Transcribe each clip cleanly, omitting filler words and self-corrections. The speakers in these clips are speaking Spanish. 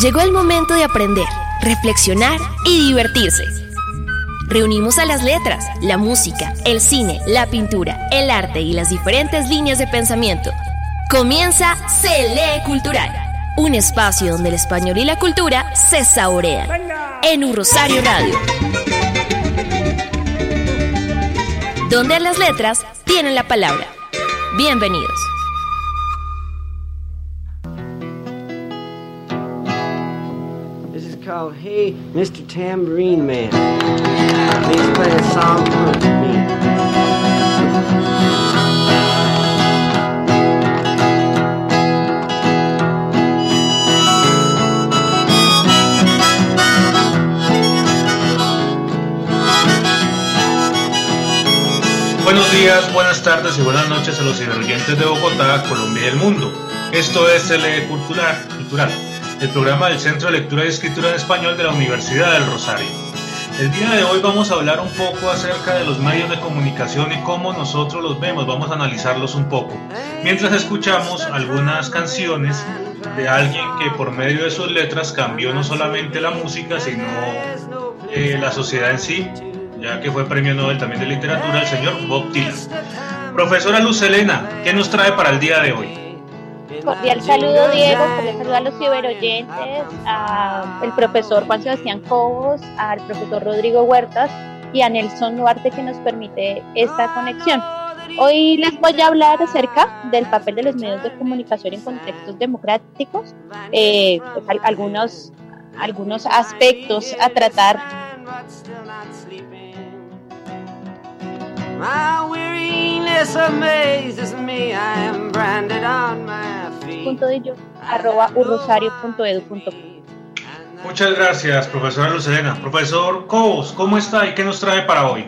Llegó el momento de aprender, reflexionar y divertirse. Reunimos a las letras, la música, el cine, la pintura, el arte y las diferentes líneas de pensamiento. Comienza Se Lee Cultural, un espacio donde el español y la cultura se saborean. En Un Rosario Radio, donde las letras tienen la palabra. Bienvenidos. Called Hey, Mr. Tambourine Man, please play a song for me. Buenos días, buenas tardes y buenas noches a los ciberoyentes de Bogotá, Colombia y el mundo. Esto es Se Lee Cultural, el programa del Centro de Lectura y Escritura en Español de la Universidad del Rosario. El día de hoy vamos a hablar un poco acerca de los medios de comunicación y cómo nosotros los vemos, vamos a analizarlos un poco, mientras escuchamos algunas canciones de alguien que por medio de sus letras cambió no solamente la música, sino la sociedad en sí, ya que fue premio Nobel también de literatura, el señor Bob Dylan. Profesora Luz Helena, ¿qué nos trae para el día de hoy? Cordial saludo, Diego, cordial saludo a los ciberoyentes, al profesor Juan Sebastián Cobos, al profesor Rodrigo Huertas y a Nelson Duarte, que nos permite esta conexión. Hoy les voy a hablar acerca del papel de los medios de comunicación en contextos democráticos, algunos aspectos a tratar. My weariness amazes me, I am branded on my feet. @urrosario.edu.co. Muchas gracias, profesora Luz Helena. Profesor Cobos, ¿cómo está y qué nos trae para hoy?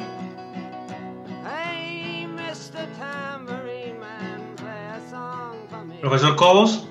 Profesor Cobos.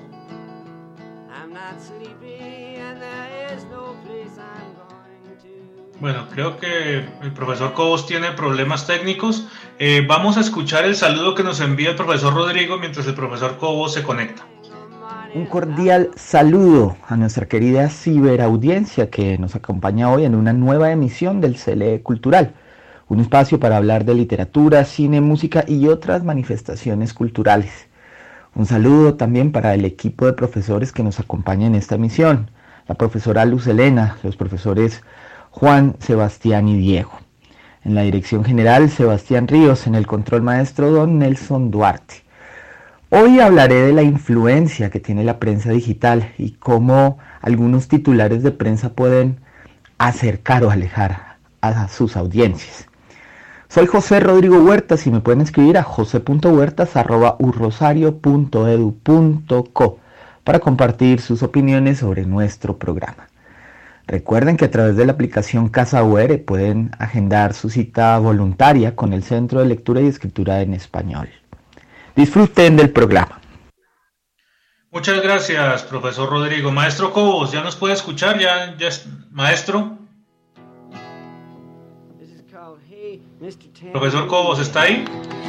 Bueno, creo que el profesor Cobos tiene problemas técnicos. Vamos a escuchar el saludo que nos envía el profesor Rodrigo mientras el profesor Cobos se conecta. Un cordial saludo a nuestra querida ciberaudiencia que nos acompaña hoy en una nueva emisión del Se Lee Cultural, un espacio para hablar de literatura, cine, música y otras manifestaciones culturales. Un saludo también para el equipo de profesores que nos acompaña en esta emisión, la profesora Luz Helena, los profesores Juan, Sebastián y Diego. En la dirección general, Sebastián Ríos. En el control maestro, don Nelson Duarte. Hoy hablaré de la influencia que tiene la prensa digital y cómo algunos titulares de prensa pueden acercar o alejar a sus audiencias. Soy José Rodrigo Huertas y me pueden escribir a jose.huertas@urrosario.edu.co para compartir sus opiniones sobre nuestro programa. Recuerden que a través de la aplicación Casa UR pueden agendar su cita voluntaria con el Centro de Lectura y Escritura en Español. Disfruten del programa. Muchas gracias, profesor Rodrigo. Maestro Cobos, ¿ya nos puede escuchar? ¿Ya maestro? Profesor Cobos, ¿está ahí?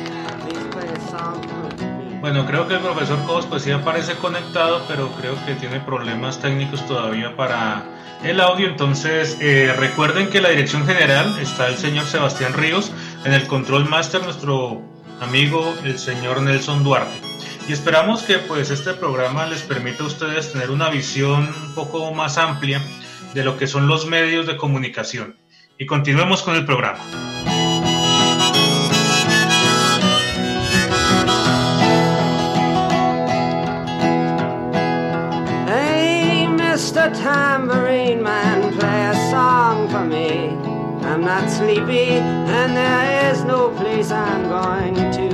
Bueno, creo que el profesor Cobos pues sí aparece conectado, pero creo que tiene problemas técnicos todavía para el audio. Entonces recuerden que en la dirección general está el señor Sebastián Ríos, en el control master nuestro amigo el señor Nelson Duarte, y esperamos que pues este programa les permita a ustedes tener una visión un poco más amplia de lo que son los medios de comunicación. Y continuemos con el programa. Mr. Tambourine Man, play a song for me. I'm not sleepy and there is no place I'm going to.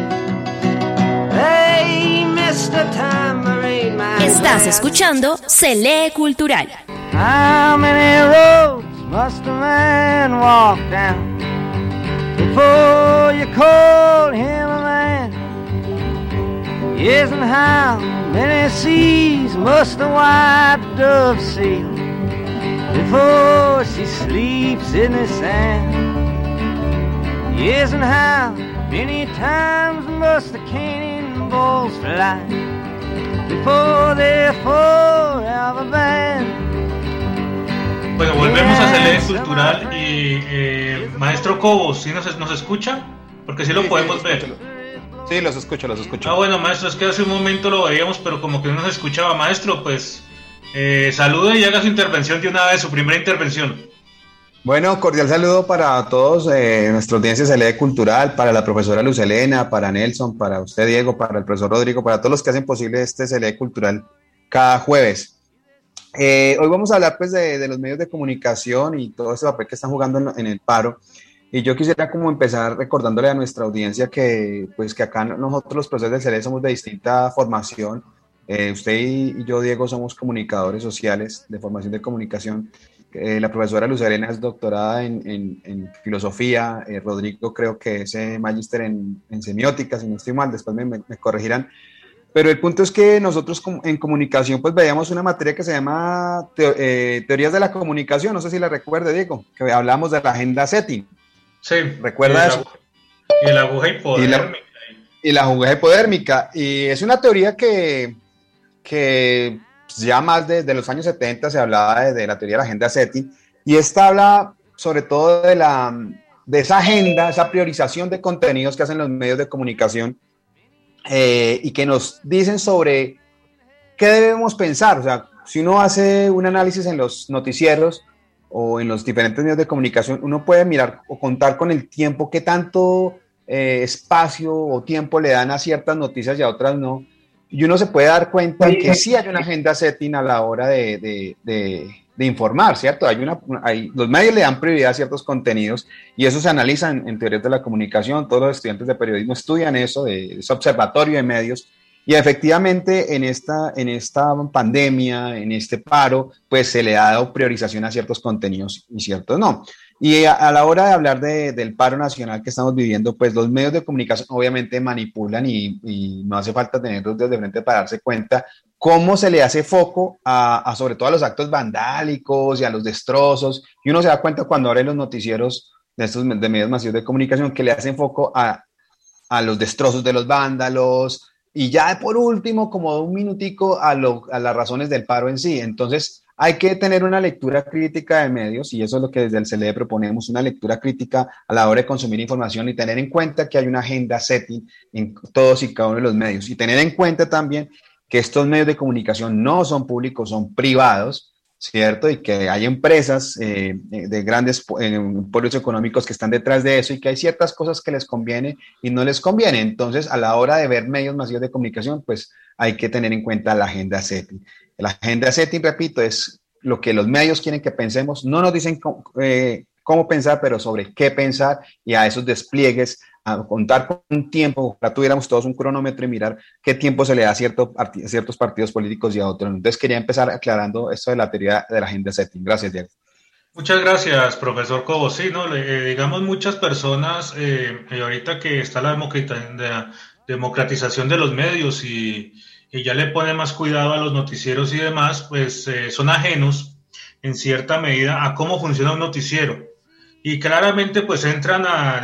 Hey, Mr. Tambourine Man. Estás escuchando Se Lee Cultural. How many roads must a man walk down before you call him a man? Yes, and how many seas must a white dove sail before she sleeps in the sand? Yes, and how many times must the cannonballs fly before they forever bend. Bueno, volvemos a CLE Cultural y maestro Cobos, ¿sí nos escucha? Porque sí lo podemos ver. Sí, los escucho. Ah, bueno, maestro, es que hace un momento lo veíamos, pero como que no nos escuchaba. Maestro, pues salude y haga su intervención de una vez, su primera intervención. Bueno, cordial saludo para todos nuestra audiencia de CLE Cultural, para la profesora Luz Helena, para Nelson, para usted Diego, para el profesor Rodrigo, para todos los que hacen posible este CLE Cultural cada jueves. Hoy vamos a hablar pues de los medios de comunicación y todo ese papel que están jugando en el paro, y yo quisiera como empezar recordándole a nuestra audiencia que acá nosotros los profesores del CLE somos de distinta formación. Usted y yo, Diego, somos comunicadores sociales de formación de comunicación. La profesora Luz Helena es doctorada en filosofía, Rodrigo creo que es magíster en semiótica, si no estoy mal, después me corregirán. Pero el punto es que nosotros en comunicación pues veíamos una materia que se llama teorías de la comunicación, no sé si la recuerde, Diego, que hablamos de la agenda setting. Sí. ¿Recuerda eso? Y la aguja hipodérmica. Y la aguja hipodérmica. Y es una teoría que ya más de los años 70 se hablaba de la teoría de la agenda setting, y esta habla sobre todo de esa agenda, esa priorización de contenidos que hacen los medios de comunicación, y que nos dicen sobre qué debemos pensar. O sea, si uno hace un análisis en los noticieros o en los diferentes medios de comunicación, uno puede mirar o contar con el tiempo, qué tanto espacio o tiempo le dan a ciertas noticias y a otras no, y uno se puede dar cuenta que sí hay una agenda setting a la hora de informar, ¿cierto? Los medios le dan prioridad a ciertos contenidos, y eso se analiza en teorías de la comunicación. Todos los estudiantes de periodismo estudian eso, ese observatorio de medios, y efectivamente en esta pandemia, en este paro, pues se le ha dado priorización a ciertos contenidos y ciertos no. Y a la hora de hablar del paro nacional que estamos viviendo, pues los medios de comunicación obviamente manipulan, y no hace falta tener dos dedos de frente para darse cuenta cómo se le hace foco sobre todo a los actos vandálicos y a los destrozos, y uno se da cuenta cuando abre los noticieros de estos de medios masivos de comunicación que le hacen foco a los destrozos de los vándalos, y ya por último, como un minutico, a las razones del paro en sí. Entonces hay que tener una lectura crítica de medios, y eso es lo que desde el CLE proponemos, una lectura crítica a la hora de consumir información, y tener en cuenta que hay una agenda setting en todos y cada uno de los medios, y tener en cuenta también que estos medios de comunicación no son públicos, son privados, ¿cierto? Y que hay empresas de grandes polos económicos que están detrás de eso, y que hay ciertas cosas que les conviene y no les conviene. Entonces, a la hora de ver medios masivos de comunicación, pues hay que tener en cuenta la agenda setting. La agenda setting, repito, es lo que los medios quieren que pensemos. No nos dicen cómo pensar, pero sobre qué pensar, y a esos despliegues, a contar con un tiempo. Ojalá tuviéramos todos un cronómetro y mirar qué tiempo se le da a ciertos partidos políticos y a otros. Entonces quería empezar aclarando esto de la teoría de la agenda setting. Gracias, Diego. Muchas gracias, profesor Cobos. Sí, ¿no? Digamos, muchas personas, ahorita que está la democratización de los medios, y ya le pone más cuidado a los noticieros y demás, pues son ajenos en cierta medida a cómo funciona un noticiero, y claramente pues entran a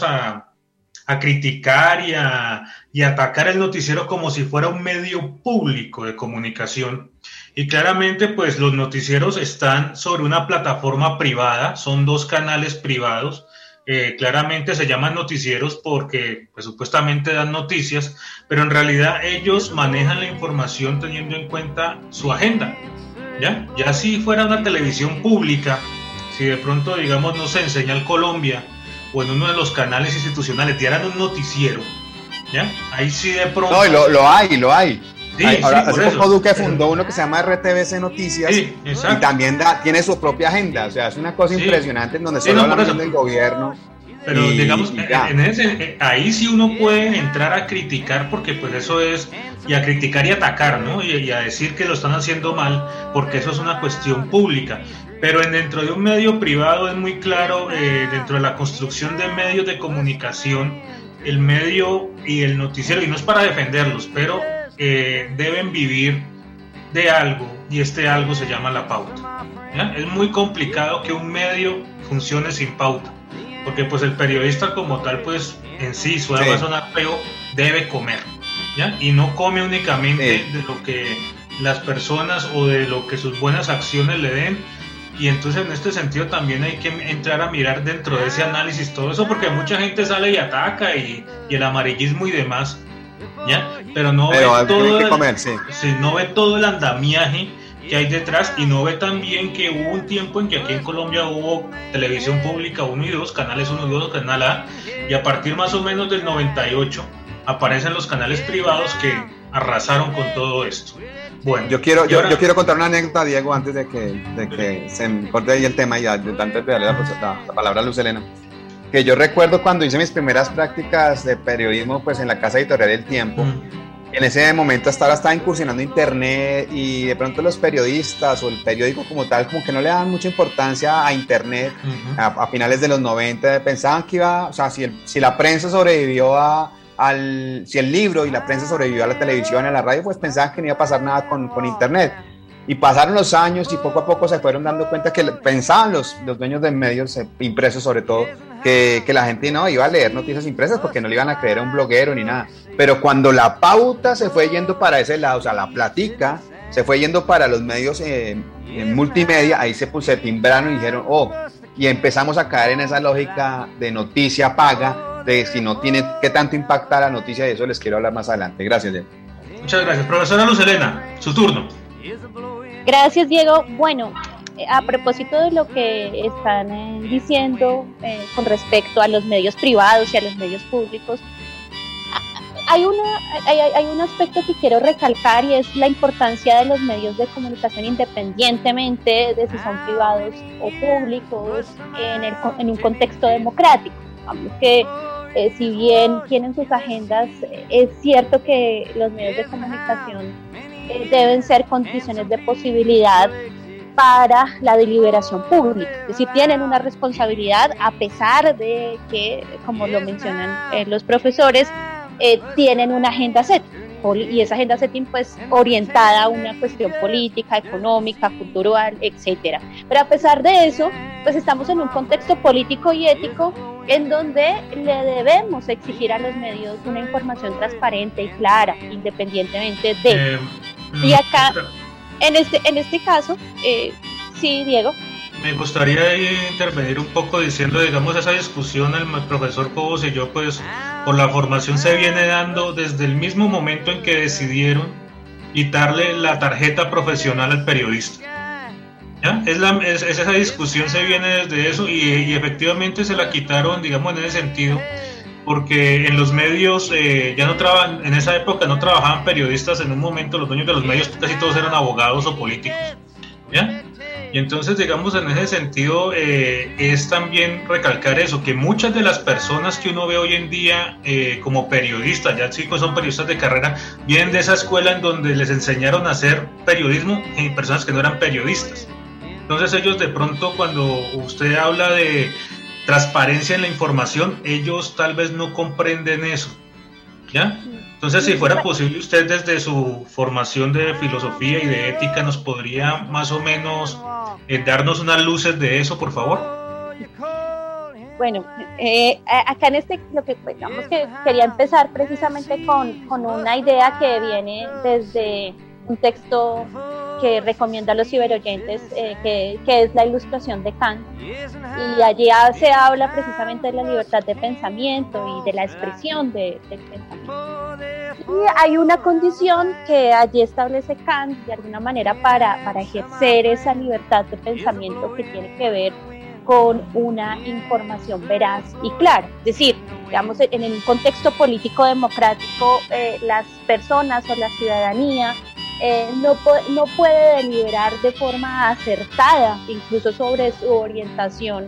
criticar y atacar el noticiero como si fuera un medio público de comunicación. Y claramente pues los noticieros están sobre una plataforma privada, son dos canales privados. Claramente se llaman noticieros porque pues supuestamente dan noticias, pero en realidad ellos manejan la información teniendo en cuenta su agenda. Ya si fuera una televisión pública, si de pronto, digamos, no se Señal Colombia o en uno de los canales institucionales dieran un noticiero, ¿ya? Ahí sí de pronto... No, lo hay. Sí, ahora, sí, hace poco Duque fundó uno que se llama RTBC Noticias, sí, y también tiene su propia agenda. O sea, es una cosa impresionante en donde solo hablan del gobierno. Pero digamos, ahí sí uno puede entrar a criticar, porque pues eso es, y a criticar y atacar, ¿no? Y a decir que lo están haciendo mal, porque eso es una cuestión pública. Pero dentro de un medio privado es muy claro, dentro de la construcción de medios de comunicación, el medio y el noticiero, y no es para defenderlos, pero deben vivir de algo, y este algo se llama la pauta, ¿ya? Es muy complicado que un medio funcione sin pauta, porque pues el periodista como tal, pues en sí, suele sonar feo, debe comer, ¿ya? Y no come únicamente de lo que las personas o de lo que sus buenas acciones le den. Y entonces en este sentido también hay que entrar a mirar dentro de ese análisis todo eso, porque mucha gente sale y ataca y el amarillismo y demás, ¿ya? Pero no ve no ve todo el andamiaje que hay detrás, y no ve también que hubo un tiempo en que aquí en Colombia hubo televisión pública 1 y 2, canales 1 y 2, canal A, y a partir más o menos del 98 aparecen los canales privados que arrasaron con todo esto. Bueno, yo quiero contar una anécdota, Diego, antes de que se me corte ahí el tema, y antes de darle la palabra a Luz Helena. Que yo recuerdo cuando hice mis primeras prácticas de periodismo, pues en la casa editorial El Tiempo. En ese momento hasta ahora estaba incursionando internet, y de pronto los periodistas o el periódico como tal, como que no le daban mucha importancia a internet. A finales de los 90 pensaban que iba, o sea, si la prensa sobrevivió si el libro y la prensa sobrevivió a la televisión y a la radio, pues pensaban que no iba a pasar nada con internet. Y pasaron los años y poco a poco se fueron dando cuenta que pensaban los dueños de medios impresos, sobre todo, que la gente no iba a leer noticias impresas porque no le iban a creer a un bloguero ni nada. Pero cuando la pauta se fue yendo para ese lado, o sea, la platica se fue yendo para los medios en multimedia, ahí se timbraron y dijeron, y empezamos a caer en esa lógica de noticia paga, de si no tiene qué tanto impacta la noticia, y eso les quiero hablar más adelante. Gracias, Diego. Muchas gracias. Profesora Luz Helena, su turno. Gracias, Diego. Bueno, a propósito de lo que están diciendo con respecto a los medios privados y a los medios públicos, hay un aspecto que quiero recalcar, y es la importancia de los medios de comunicación, independientemente de si son privados o públicos, en un contexto democrático. Vamos, que si bien tienen sus agendas, es cierto que los medios de comunicación deben ser condiciones de posibilidad para la deliberación pública. Es decir, tienen una responsabilidad, a pesar de que, como lo mencionan los profesores, tienen una agenda setting, y esa agenda setting pues orientada a una cuestión política, económica, cultural, etcétera. Pero a pesar de eso, pues estamos en un contexto político y ético en donde le debemos exigir a los medios una información transparente y clara, independientemente de... y acá, en este caso, sí, Diego. Me gustaría intervenir un poco diciendo, digamos, esa discusión el profesor Cobos y yo, pues, por la formación se viene dando desde el mismo momento en que decidieron quitarle la tarjeta profesional al periodista. ¿Ya? Esa discusión se viene desde eso, y efectivamente se la quitaron, digamos, en ese sentido, porque en los medios ya no trabajan, en esa época no trabajaban periodistas. En un momento los dueños de los medios casi todos eran abogados o políticos, ¿ya? Y entonces, digamos, en ese sentido es también recalcar eso, que muchas de las personas que uno ve hoy en día como periodistas, ya chicos son periodistas de carrera, vienen de esa escuela en donde les enseñaron a hacer periodismo en personas que no eran periodistas. Entonces ellos de pronto, cuando usted habla de transparencia en la información, ellos tal vez no comprenden eso, ¿ya? Entonces, si fuera posible, usted desde su formación de filosofía y de ética nos podría más o menos darnos unas luces de eso, por favor. Bueno, acá en lo que digamos que quería empezar precisamente con una idea que viene desde un texto que recomiendo a los ciberoyentes, que es la Ilustración de Kant, y allí se habla precisamente de la libertad de pensamiento y de la expresión del pensamiento. Y hay una condición que allí establece Kant de alguna manera para ejercer esa libertad de pensamiento, que tiene que ver con una información veraz y clara. Es decir, digamos, en el contexto político democrático, las personas o la ciudadanía no puede deliberar de forma acertada, incluso sobre su orientación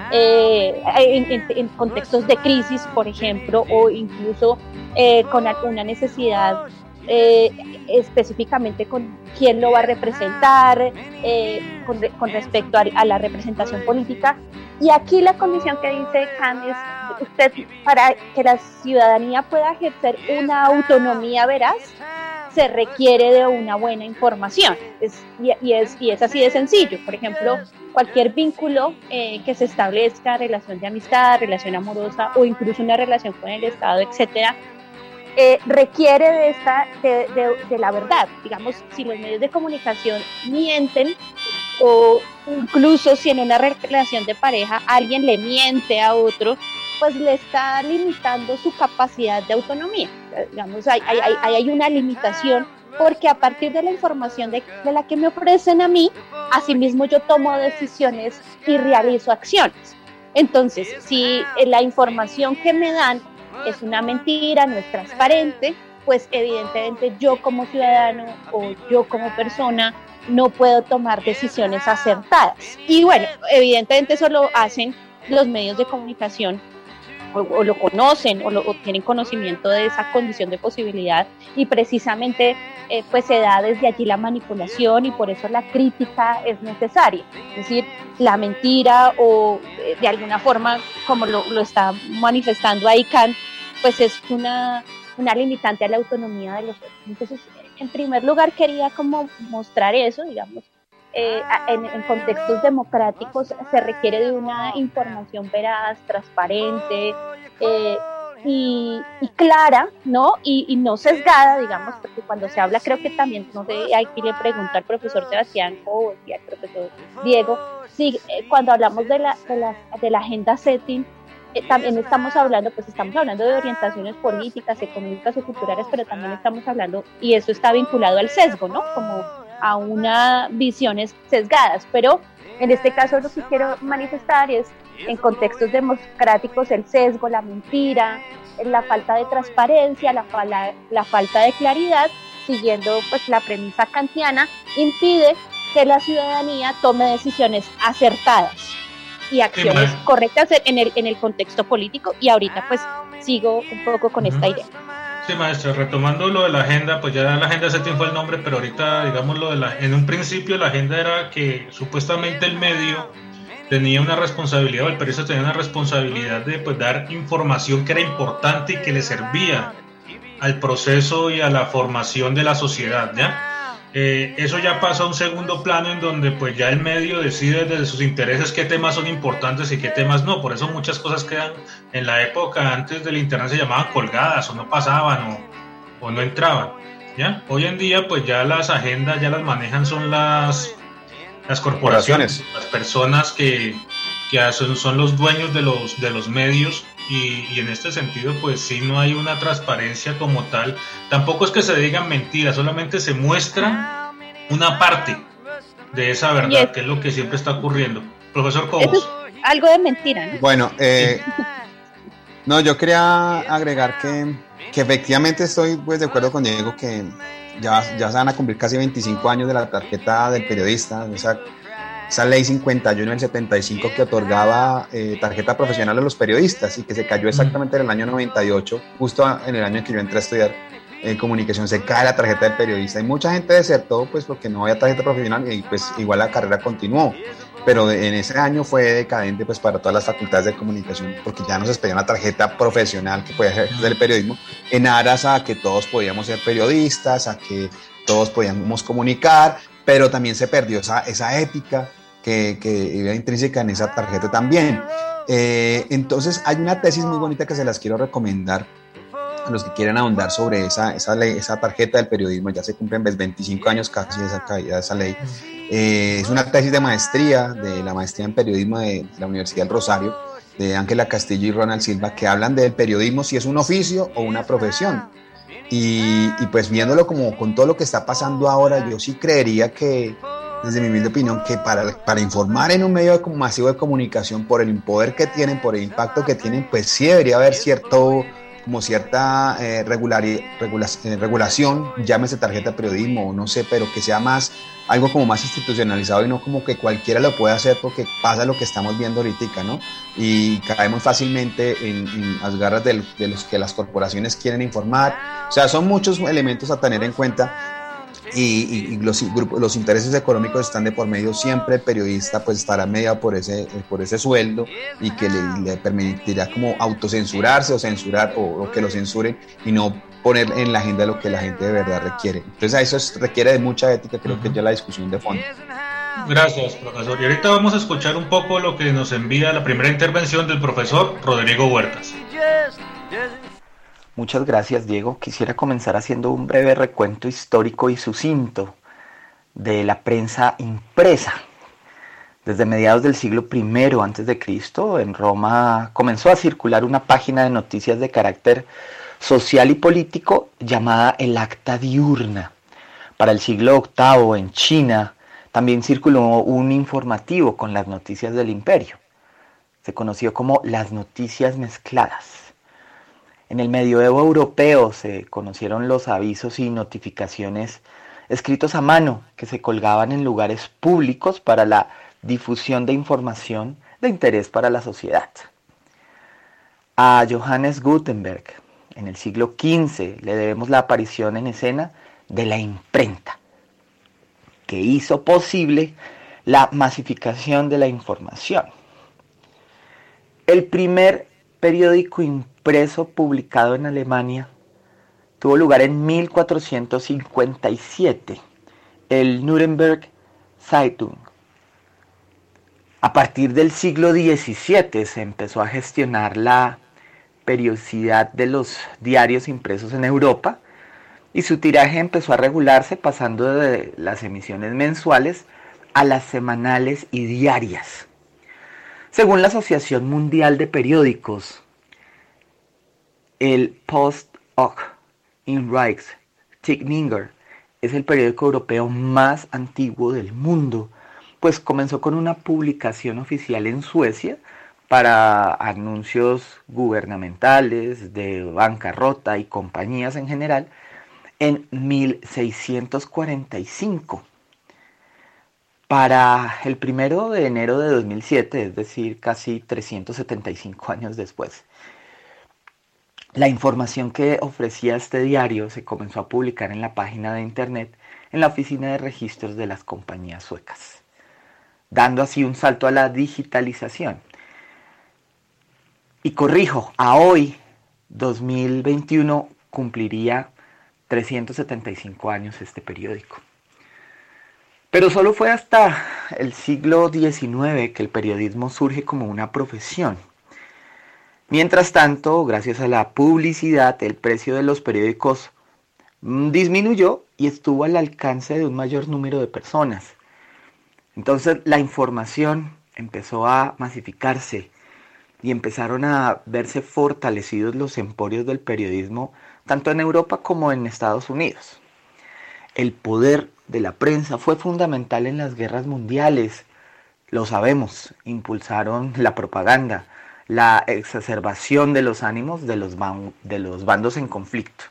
en contextos de crisis, por ejemplo, o incluso con una necesidad específicamente con quién lo va a representar, con respecto a la representación política. Y aquí la condición que dice Kant es, para que la ciudadanía pueda ejercer una autonomía veraz, se requiere de una buena información, y es así de sencillo. Por ejemplo, cualquier vínculo que se establezca, relación de amistad, relación amorosa o incluso una relación con el Estado, etcétera, requiere de la verdad. Digamos, si los medios de comunicación mienten, o incluso si en una relación de pareja alguien le miente a otro, pues le está limitando su capacidad de autonomía. Digamos, hay una limitación, porque a partir de la información de la que me ofrecen a mí, asimismo yo tomo decisiones y realizo acciones. Entonces, si la información que me dan es una mentira, no es transparente, pues evidentemente yo como ciudadano o yo como persona no puedo tomar decisiones acertadas. Y bueno, evidentemente eso lo hacen los medios de comunicación, o lo conocen, o tienen conocimiento de esa condición de posibilidad, y precisamente pues se da desde allí la manipulación, y por eso la crítica es necesaria. Es decir, la mentira, o de alguna forma, como lo está manifestando ahí Kant, pues es una limitante a la autonomía de los otros. Entonces, en primer lugar, quería como mostrar eso, digamos. En contextos democráticos se requiere de una información veraz, transparente y clara, ¿no? Y no sesgada, digamos, porque cuando se habla, creo que también, no sé, aquí le pregunto al profesor Sebastián o al profesor Diego, sí, cuando hablamos de la agenda setting, también estamos hablando de orientaciones políticas, económicas o culturales, pero también estamos hablando, y eso está vinculado al sesgo, ¿no? Como a unas visiones sesgadas, pero en este caso lo que quiero manifestar es, en contextos democráticos, el sesgo, la mentira, la falta de transparencia, la falta de claridad, siguiendo pues la premisa kantiana, impide que la ciudadanía tome decisiones acertadas y acciones correctas en el contexto político. Y ahorita pues sigo un poco con esta idea. Sí, maestra, retomando lo de la agenda, pues ya la agenda setting fue el nombre, pero ahorita, digamos, en un principio la agenda era que supuestamente el medio tenía una responsabilidad, o el periodista tenía una responsabilidad de pues dar información que era importante y que le servía al proceso y a la formación de la sociedad, ¿ya? Eso ya pasa a un segundo plano, en donde pues ya el medio decide desde sus intereses qué temas son importantes y qué temas no. Por eso muchas cosas quedan, en la época antes del internet se llamaban colgadas, o no pasaban, o no entraban, ¿ya? Hoy en día pues ya las agendas ya las manejan son las corporaciones, las personas que son los dueños de los medios, y en este sentido pues sí no hay una transparencia como tal. Tampoco es que se digan mentiras, solamente se muestra una parte de esa verdad, que es lo que siempre está ocurriendo. Profesor Cobos. Eso es algo de mentira, ¿no? Bueno, no, yo quería agregar que efectivamente estoy pues de acuerdo con Diego, que ya se van a cumplir casi 25 años de la tarjeta del periodista, esa ley 51 del 75 que otorgaba tarjeta profesional a los periodistas, y que se cayó exactamente en el año 98, justo en el año en que yo entré a estudiar comunicación. Se cae la tarjeta del periodista y mucha gente desertó pues porque no había tarjeta profesional, y pues igual la carrera continuó, pero en ese año fue decadente pues para todas las facultades de comunicación, porque ya no se pedía una tarjeta profesional que podía ejercer el periodismo, en aras a que todos podíamos ser periodistas, a que todos podíamos comunicar, pero también se perdió esa ética que iba intrínseca en esa tarjeta también. Entonces hay una tesis muy bonita que se las quiero recomendar a los que quieren ahondar sobre esa ley, esa tarjeta del periodismo. Ya se cumplen 25 años casi de esa caída de esa ley. Es una tesis de maestría, de la maestría en periodismo de la Universidad del Rosario, de Ángela Castillo y Ronald Silva, que hablan del periodismo, si es un oficio o una profesión. Y pues viéndolo como con todo lo que está pasando ahora, yo sí creería que, desde mi humilde opinión, que para informar en un medio masivo de comunicación, por el poder que tienen, por el impacto que tienen, pues sí debería haber cierta regulación, llámese tarjeta de periodismo o no sé, pero que sea algo como más institucionalizado, y no como que cualquiera lo pueda hacer, porque pasa lo que estamos viendo ahorita, ¿no? Y caemos fácilmente en las garras de los que las corporaciones quieren informar. O sea, son muchos elementos a tener en cuenta. Y los intereses económicos están de por medio. Siempre el periodista pues estará mediado por ese sueldo, y que le permitirá como autocensurarse o censurar, o que lo censuren, y no poner en la agenda lo que la gente de verdad requiere. Entonces a eso requiere de mucha ética, creo que ya la discusión de fondo. Gracias, profesor. Y ahorita vamos a escuchar un poco lo que nos envía la primera intervención del profesor Rodrigo Huertas. Muchas gracias, Diego. Quisiera comenzar haciendo un breve recuento histórico y sucinto de la prensa impresa. Desde mediados del siglo I a.C., en Roma comenzó a circular una página de noticias de carácter social y político llamada el Acta Diurna. Para el siglo VIII, en China, también circuló un informativo con las noticias del imperio. Se conoció como las noticias mezcladas. En el medioevo europeo se conocieron los avisos y notificaciones escritos a mano que se colgaban en lugares públicos para la difusión de información de interés para la sociedad. A Johannes Gutenberg, en el siglo XV, le debemos la aparición en escena de la imprenta, que hizo posible la masificación de la información. El primer periódico impreso publicado en Alemania tuvo lugar en 1457, el Nürnberg Zeitung. A partir del siglo XVII se empezó a gestionar la periodicidad de los diarios impresos en Europa y su tiraje empezó a regularse, pasando de las emisiones mensuales a las semanales y diarias. Según la Asociación Mundial de Periódicos, el Post och Inrikestidningar es el periódico europeo más antiguo del mundo, pues comenzó con una publicación oficial en Suecia para anuncios gubernamentales, de bancarrota y compañías en general en 1645. Para el 1 de enero de 2007, es decir, casi 375 años después, la información que ofrecía este diario se comenzó a publicar en la página de internet en la oficina de registros de las compañías suecas, dando así un salto a la digitalización. Y corrijo, a hoy, 2021, cumpliría 375 años este periódico. Pero solo fue hasta el siglo XIX que el periodismo surge como una profesión. Mientras tanto, gracias a la publicidad, el precio de los periódicos disminuyó y estuvo al alcance de un mayor número de personas. Entonces la información empezó a masificarse y empezaron a verse fortalecidos los emporios del periodismo, tanto en Europa como en Estados Unidos. El poder de la prensa fue fundamental en las guerras mundiales, lo sabemos, impulsaron la propaganda, la exacerbación de los ánimos de los bandos en conflicto.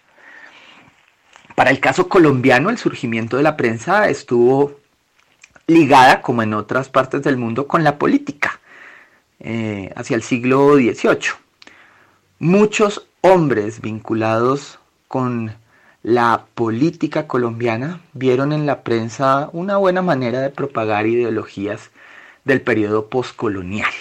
Para el caso colombiano, el surgimiento de la prensa estuvo ligada, como en otras partes del mundo, con la política, hacia el siglo XVIII. Muchos hombres vinculados con la política colombiana vieron en la prensa una buena manera de propagar ideologías del periodo postcolonial.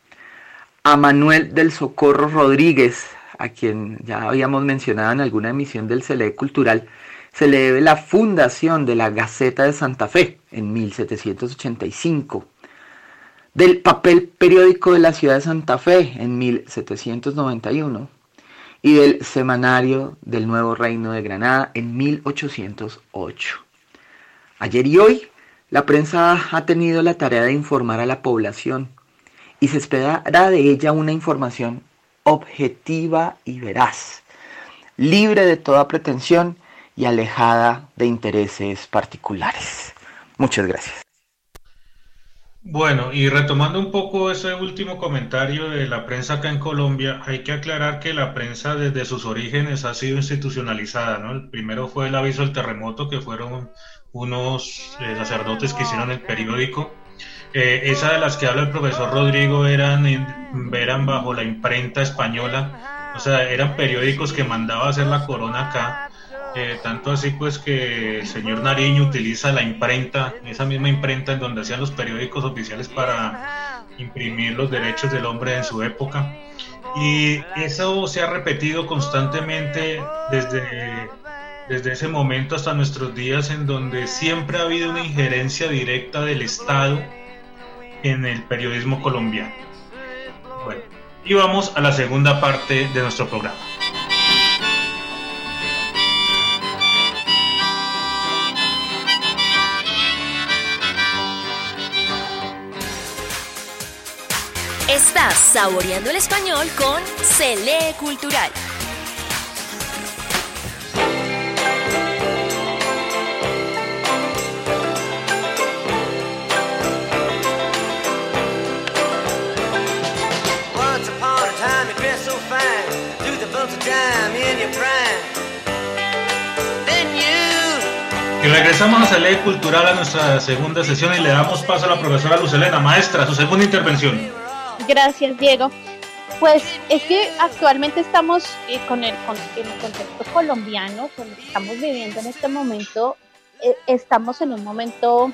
A Manuel del Socorro Rodríguez, a quien ya habíamos mencionado en alguna emisión del CLE Cultural, se le debe la fundación de la Gaceta de Santa Fe en 1785, del Papel Periódico de la Ciudad de Santa Fe en 1791 y del Semanario del Nuevo Reino de Granada en 1808. Ayer y hoy, la prensa ha tenido la tarea de informar a la población y se espera de ella una información objetiva y veraz, libre de toda pretensión y alejada de intereses particulares. Muchas gracias. Bueno, y retomando un poco ese último comentario de la prensa acá en Colombia, hay que aclarar que la prensa desde sus orígenes ha sido institucionalizada, ¿no? El primero fue el aviso del terremoto, que fueron unos sacerdotes que hicieron el periódico. Esa de las que habla el profesor Rodrigo eran bajo la imprenta española, o sea, eran periódicos que mandaba a hacer la corona acá. Tanto así pues que el señor Nariño utiliza la imprenta, esa misma imprenta en donde hacían los periódicos oficiales para imprimir los derechos del hombre en su época, y eso se ha repetido constantemente desde ese momento hasta nuestros días, en donde siempre ha habido una injerencia directa del Estado en el periodismo colombiano. Bueno, y vamos a la segunda parte de nuestro programa. Estás saboreando el español con Se lee Cultural. Once upon a time you dressed so fine, do the bumps of time in your prime. Then you. Y regresamos a Se lee Cultural, a nuestra segunda sesión, y le damos paso a la profesora Luz Helena. Maestra, su segunda intervención. Gracias, Diego. Pues es que actualmente estamos con el contexto colombiano, con lo que estamos viviendo en este momento, estamos en un momento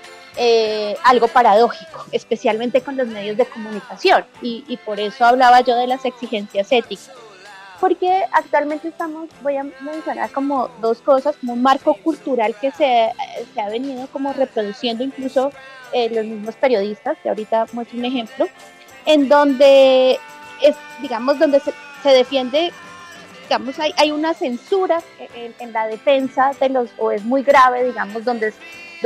algo paradójico, especialmente con los medios de comunicación, y por eso hablaba yo de las exigencias éticas, porque actualmente voy a mencionar como dos cosas, como un marco cultural que se ha venido como reproduciendo incluso los mismos periodistas, que ahorita muestro un ejemplo, en donde donde se defiende, digamos, hay una censura en la defensa de o es muy grave, digamos, donde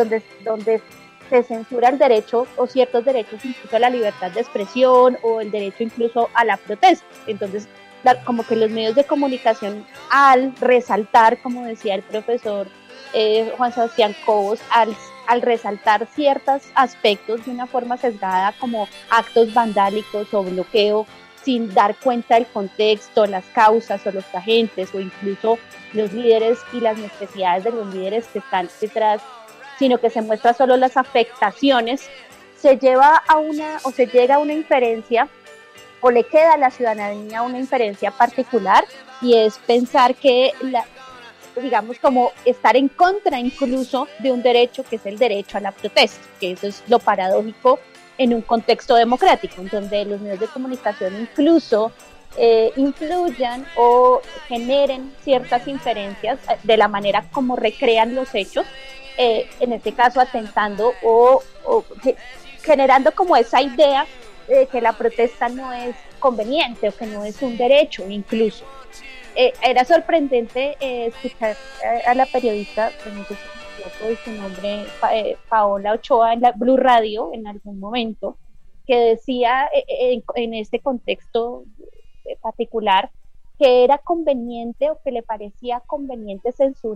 se censura el derecho o ciertos derechos, incluso a la libertad de expresión o el derecho incluso a la protesta. Entonces, como que los medios de comunicación, al resaltar, como decía el profesor Juan Sebastián Cobos, al resaltar ciertos aspectos de una forma sesgada, como actos vandálicos o bloqueo, sin dar cuenta del contexto, las causas o los agentes o incluso los líderes y las necesidades de los líderes que están detrás, sino que se muestra solo las afectaciones, se llega a una inferencia, o le queda a la ciudadanía una inferencia particular, y es pensar que digamos, como estar en contra incluso de un derecho que es el derecho a la protesta, que eso es lo paradójico en un contexto democrático, en donde los medios de comunicación incluso influyan o generen ciertas inferencias de la manera como recrean los hechos, en este caso atentando o generando como esa idea de que la protesta no es conveniente o que no es un derecho incluso. Era sorprendente escuchar a la periodista, no sé si su nombre, Paola Ochoa, en la Blue Radio en algún momento, que decía en este contexto particular que era conveniente o que le parecía conveniente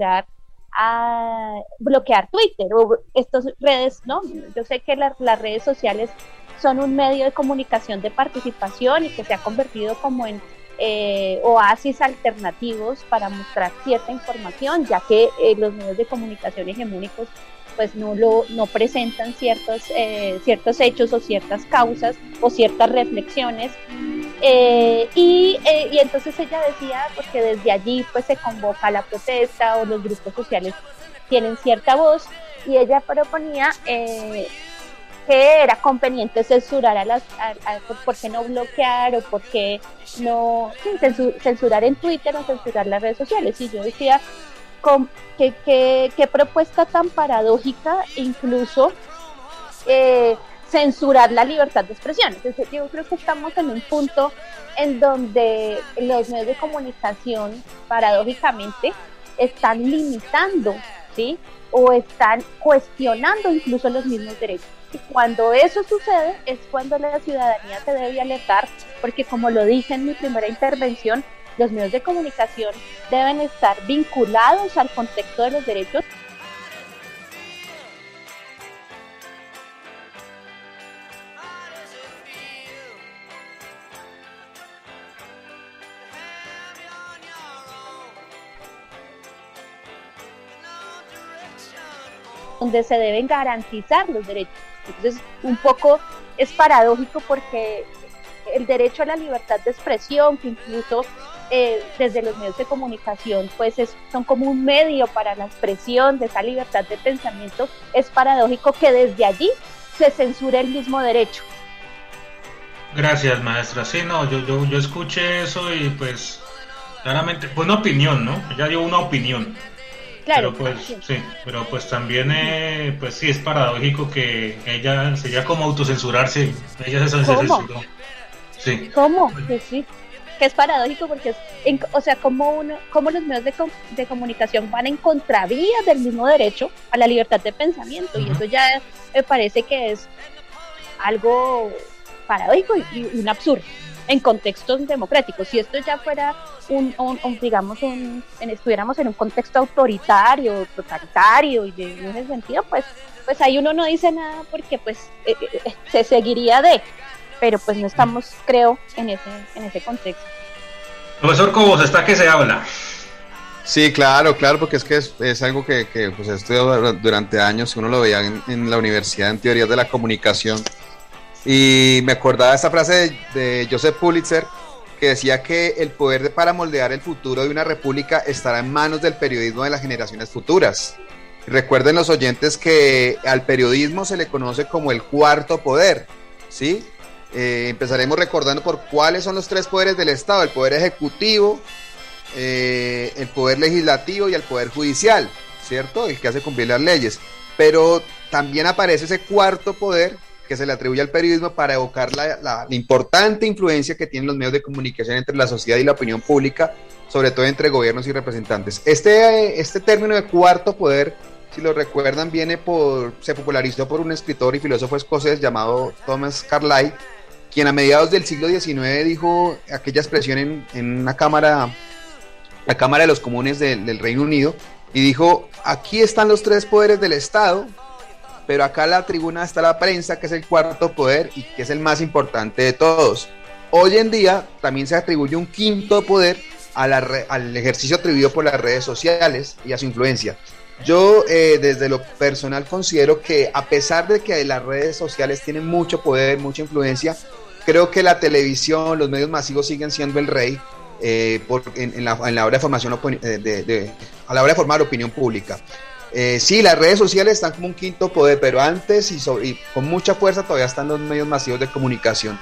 bloquear Twitter o estas redes, ¿no? Yo sé que las redes sociales son un medio de comunicación de participación y que se ha convertido como en oasis alternativos para mostrar cierta información, ya que los medios de comunicación hegemónicos pues no presentan ciertos hechos o ciertas causas o ciertas reflexiones, y entonces ella decía porque desde allí pues se convoca la protesta o los grupos sociales tienen cierta voz, y ella proponía que era conveniente censurar por qué no bloquear o por qué no censurar en Twitter o censurar las redes sociales. Y yo decía qué propuesta tan paradójica, incluso censurar la libertad de expresión. Entonces, yo creo que estamos en un punto en donde los medios de comunicación paradójicamente están limitando, ¿sí? O están cuestionando incluso los mismos derechos. Y cuando eso sucede es cuando la ciudadanía se debe alertar, porque como lo dije en mi primera intervención, los medios de comunicación deben estar vinculados al contexto de los derechos. Donde se deben garantizar los derechos. Entonces, un poco es paradójico porque el derecho a la libertad de expresión, que incluso desde los medios de comunicación pues son como un medio para la expresión de esa libertad de pensamiento, es paradójico que desde allí se censure el mismo derecho. Gracias, maestra. Sí, no, yo escuché eso y pues claramente, pues una opinión, ¿no? Ella dio una opinión. Claro, pero pues sí, pero pues también pues sí es paradójico que ella sería como autocensurarse, ella se censuró. Sí. ¿Cómo? Que sí, que es paradójico porque como los medios de comunicación van en contravía del mismo derecho a la libertad de pensamiento, y eso ya me parece que es algo paradójico y un absurdo en contextos democráticos. Si esto ya fuera estuviéramos en un contexto autoritario, totalitario, y en ese sentido, pues ahí uno no dice nada porque pues se seguiría pero pues no estamos, creo, en ese contexto. Profesor Cobos, está que se habla. Sí, claro, porque es que es algo que pues he estudiado durante años, uno lo veía en la universidad en teorías de la comunicación, y me acordaba de esta frase de Joseph Pulitzer, que decía que el poder para moldear el futuro de una república estará en manos del periodismo de las generaciones futuras. Recuerden los oyentes que al periodismo se le conoce como el cuarto poder, ¿sí? Empezaremos recordando por cuáles son los tres poderes del Estado: el poder ejecutivo, el poder legislativo y el poder judicial, ¿cierto? El que hace cumplir las leyes. Pero también aparece ese cuarto poder que se le atribuye al periodismo para evocar la importante influencia que tienen los medios de comunicación entre la sociedad y la opinión pública, sobre todo entre gobiernos y representantes. Este término de cuarto poder, si lo recuerdan, se popularizó por un escritor y filósofo escocés llamado Thomas Carlyle, quien a mediados del siglo XIX dijo aquella expresión en la Cámara de los Comunes del Reino Unido, y dijo: aquí están los tres poderes del Estado, pero acá en la tribuna está la prensa, que es el cuarto poder y que es el más importante de todos. Hoy en día también se atribuye un quinto poder al ejercicio atribuido por las redes sociales y a su influencia. Yo desde lo personal considero que, a pesar de que las redes sociales tienen mucho poder, mucha influencia, creo que la televisión, los medios masivos siguen siendo el rey en la hora de formación a la hora de formar opinión pública. Sí, las redes sociales están como un quinto poder, pero antes y con mucha fuerza todavía están los medios masivos de comunicación.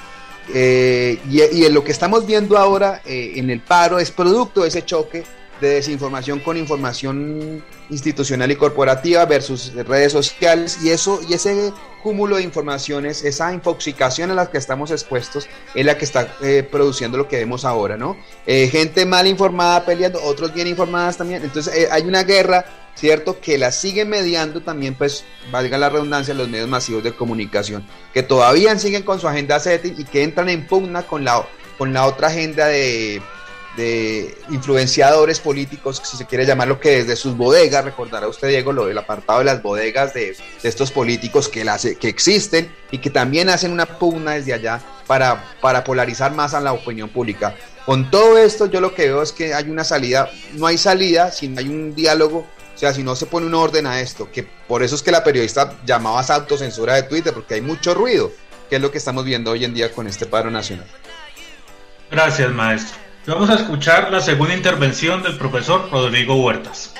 Y en lo que estamos viendo ahora en el paro es producto de ese choque de desinformación con información institucional y corporativa versus redes sociales, y ese cúmulo de informaciones, esa infoxicación a la que estamos expuestos, es la que está produciendo lo que vemos ahora, ¿no? Gente mal informada peleando, otros bien informadas también. Entonces hay una guerra, ¿cierto?, que la siguen mediando también, pues, valga la redundancia, los medios masivos de comunicación, que todavía siguen con su agenda setting y que entran en pugna con la otra agenda de influenciadores políticos, si se quiere llamarlo, que desde sus bodegas, recordará usted, Diego, lo del apartado de las bodegas de estos políticos que existen y que también hacen una pugna desde allá para polarizar más a la opinión pública. Con todo esto, yo lo que veo es que hay una salida, no hay salida si no hay un diálogo, o sea, si no se pone un orden a esto, que por eso es que la periodista llamaba a esa autocensura de Twitter, porque hay mucho ruido, que es lo que estamos viendo hoy en día con este paro nacional. Gracias, maestro. Vamos a escuchar la segunda intervención del profesor Rodrigo Huertas.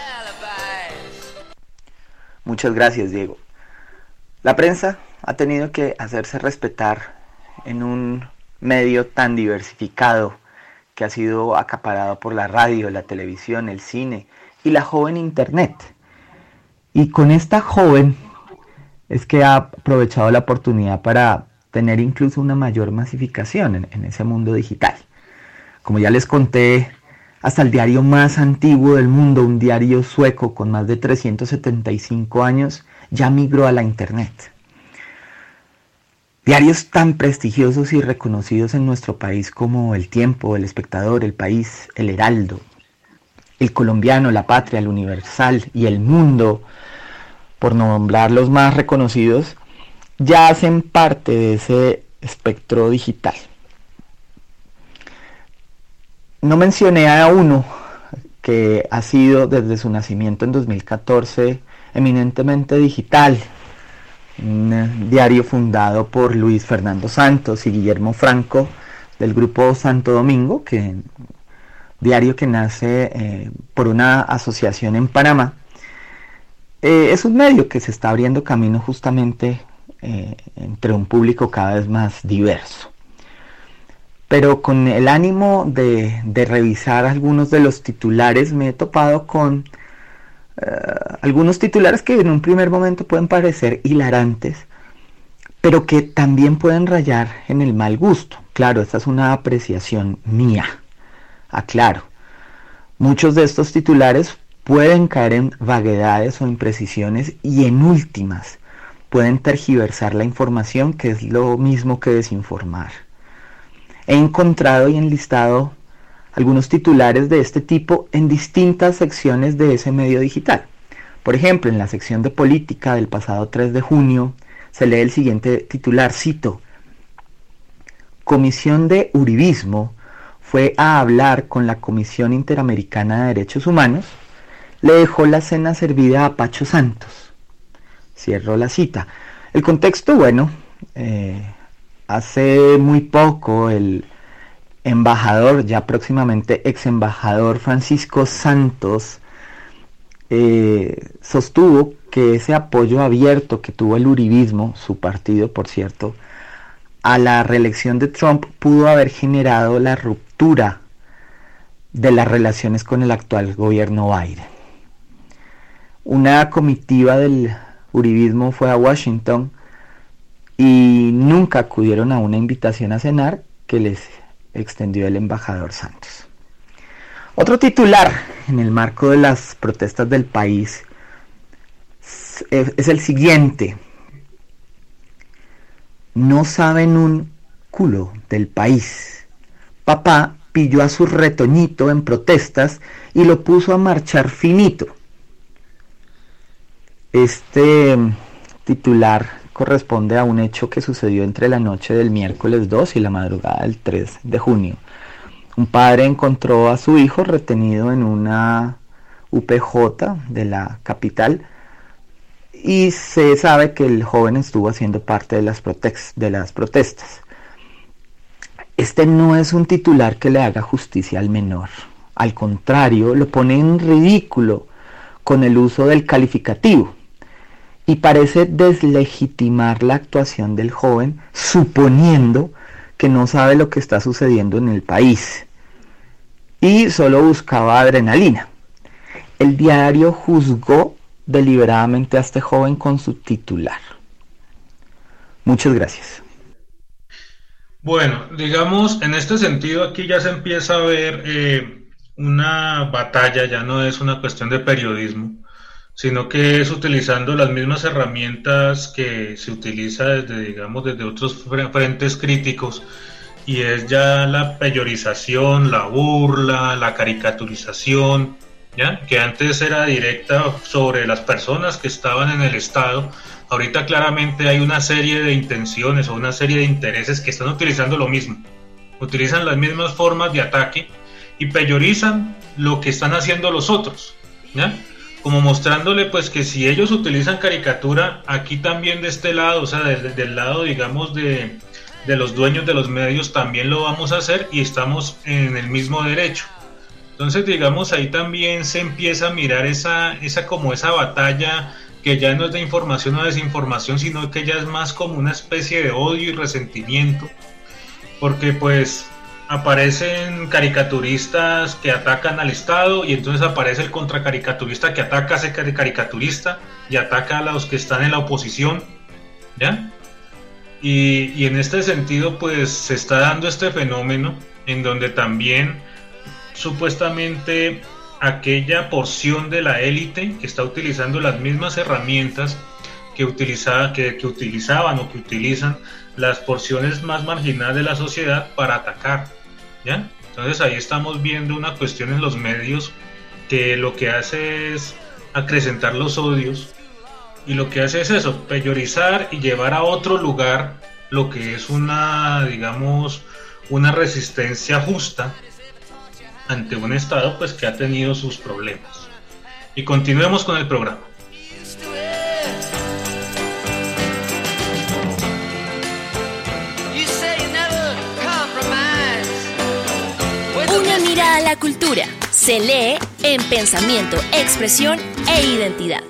Muchas gracias, Diego. La prensa ha tenido que hacerse respetar en un medio tan diversificado que ha sido acaparado por la radio, la televisión, el cine y la joven internet. Y con esta joven es que ha aprovechado la oportunidad para tener incluso una mayor masificación en ese mundo digital. Como ya les conté, hasta el diario más antiguo del mundo, un diario sueco con más de 375 años, ya migró a la internet. Diarios tan prestigiosos y reconocidos en nuestro país como El Tiempo, El Espectador, El País, El Heraldo, El Colombiano, La Patria, El Universal y El Mundo, por nombrar los más reconocidos, ya hacen parte de ese espectro digital. No mencioné a uno que ha sido desde su nacimiento en 2014 eminentemente digital, un diario fundado por Luis Fernando Santos y Guillermo Franco del grupo Santo Domingo, diario que nace por una asociación en Panamá. Es un medio que se está abriendo camino justamente entre un público cada vez más diverso. Pero con el ánimo de revisar algunos de los titulares, me he topado con algunos titulares que en un primer momento pueden parecer hilarantes, pero que también pueden rayar en el mal gusto. Claro, esta es una apreciación mía, aclaro. Muchos de estos titulares pueden caer en vaguedades o imprecisiones y en últimas pueden tergiversar la información, que es lo mismo que desinformar. He encontrado y enlistado algunos titulares de este tipo en distintas secciones de ese medio digital. Por ejemplo, en la sección de política del pasado 3 de junio se lee el siguiente titular, cito: Comisión de Uribismo fue a hablar con la Comisión Interamericana de Derechos Humanos, le dejó la cena servida a Pacho Santos. Cierro la cita. El contexto, bueno, hace muy poco el embajador, ya próximamente ex embajador Francisco Santos, sostuvo que ese apoyo abierto que tuvo el uribismo, su partido por cierto, a la reelección de Trump pudo haber generado la ruptura de las relaciones con el actual gobierno Biden. Una comitiva del uribismo fue a Washington y nunca acudieron a una invitación a cenar que les extendió el embajador Santos. Otro titular en el marco de las protestas del país es el siguiente: no saben un culo del país. Papá pilló a su retoñito en protestas y lo puso a marchar finito. Este titular corresponde a un hecho que sucedió entre la noche del miércoles 2 y la madrugada del 3 de junio. Un padre encontró a su hijo retenido en una UPJ de la capital y se sabe que el joven estuvo haciendo parte de las protestas. Este no es un titular que le haga justicia al menor. Al contrario, lo pone en ridículo con el uso del calificativo y parece deslegitimar la actuación del joven, suponiendo que no sabe lo que está sucediendo en el país y solo buscaba adrenalina. El diario juzgó deliberadamente a este joven con su titular. Muchas gracias. Bueno, digamos, en este sentido aquí ya se empieza a ver una batalla, ya no es una cuestión de periodismo, sino que es utilizando las mismas herramientas que se utiliza desde otros frentes críticos, y es ya la peyorización, la burla, la caricaturización, ¿ya? Que antes era directa sobre las personas que estaban en el Estado. Ahorita claramente hay una serie de intenciones o una serie de intereses que están utilizando lo mismo, utilizan las mismas formas de ataque y peyorizan lo que están haciendo los otros, ¿ya? Como mostrándole pues que si ellos utilizan caricatura, aquí también de este lado, o sea, del lado digamos de los dueños de los medios también lo vamos a hacer y estamos en el mismo derecho. Entonces digamos ahí también se empieza a mirar esa batalla que ya no es de información o desinformación, sino que ya es más como una especie de odio y resentimiento, porque pues aparecen caricaturistas que atacan al Estado y entonces aparece el contracaricaturista que ataca a ese caricaturista y ataca a los que están en la oposición, ¿ya? Y en este sentido pues se está dando este fenómeno en donde también supuestamente aquella porción de la élite que está utilizando las mismas herramientas que utilizaban o que utilizan las porciones más marginadas de la sociedad para atacar, ¿ya? Entonces ahí estamos viendo una cuestión en los medios que lo que hace es acrecentar los odios y lo que hace es eso, peyorizar y llevar a otro lugar lo que es una resistencia justa ante un Estado pues que ha tenido sus problemas. Y continuemos con el programa. Una mirada a la cultura se lee en Pensamiento, Expresión e Identidad.